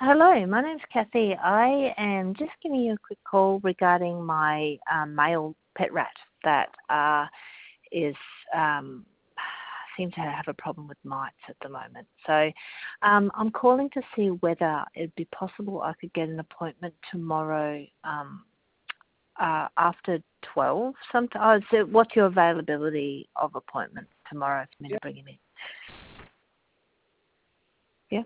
Hello, my name's Kathy. I am just giving you a quick call regarding my male pet rat that is seems to have a problem with mites at the moment. So I'm calling to see whether it'd be possible I could get an appointment tomorrow after 12. So what's your availability of appointments tomorrow for me to bring him in? Yeah.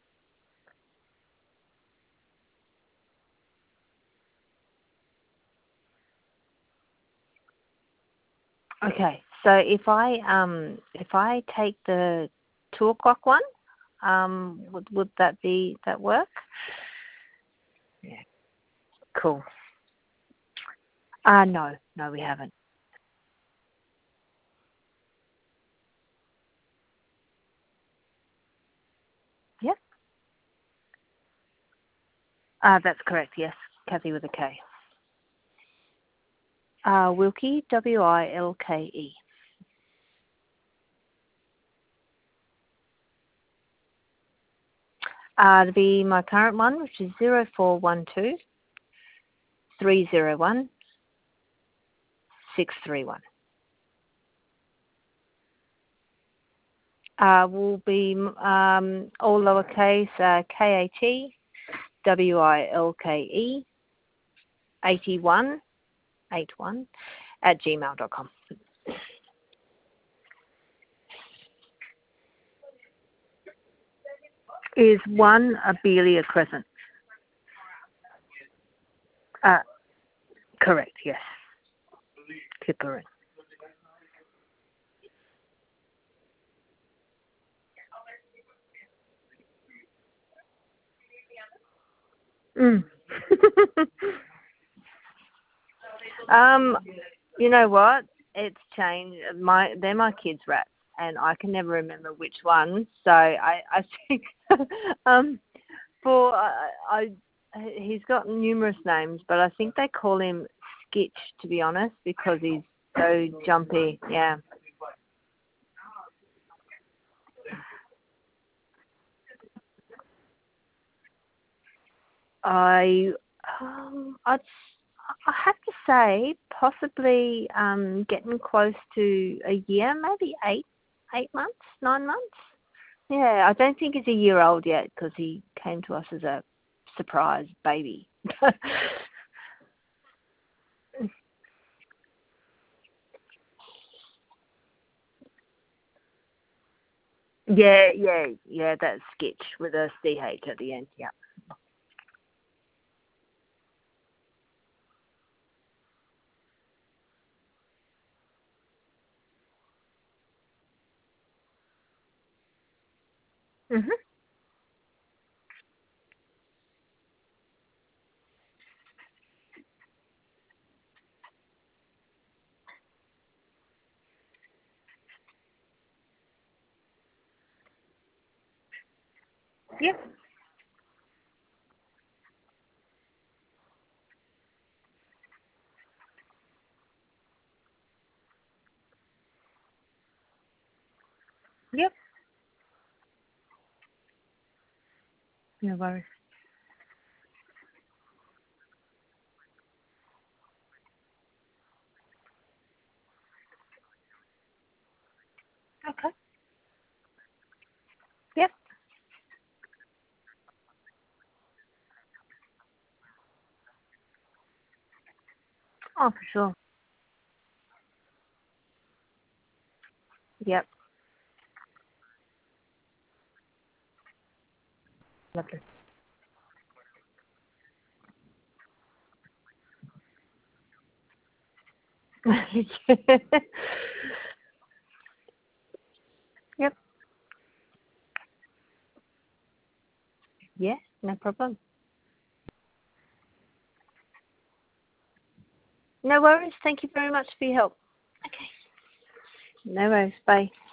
Okay. So if I take the 2 o'clock one, would that work? Yeah. Cool. No, we haven't. Yep. That's correct. Yes, Kathy with a K. Wilkie, Wilke. To be my current one, which is 0412 301 631. Will be all lowercase, KATWILKE 81 at gmail.com. Is 1 Abelia Crescent? Correct, yes. Kipperin. Mm. You know what? It's changed. They're my kids' rats, and I can never remember which one. So I think for he's got numerous names, but I think they call him Skitch, to be honest, because he's so jumpy. Yeah. I I'd I have to say possibly getting close to a year, maybe 8 months, 9 months. Yeah, I don't think he's a year old yet because he came to us as a surprise baby. Yeah, that's Skitch with a CH at the end. Yeah. Mhm. Yep. Yep. No worries. Okay. Yep. Oh, for sure. Yep. Lovely. Yep. Yeah. No problem. No worries. Thank you very much for your help. Okay. No worries. Bye.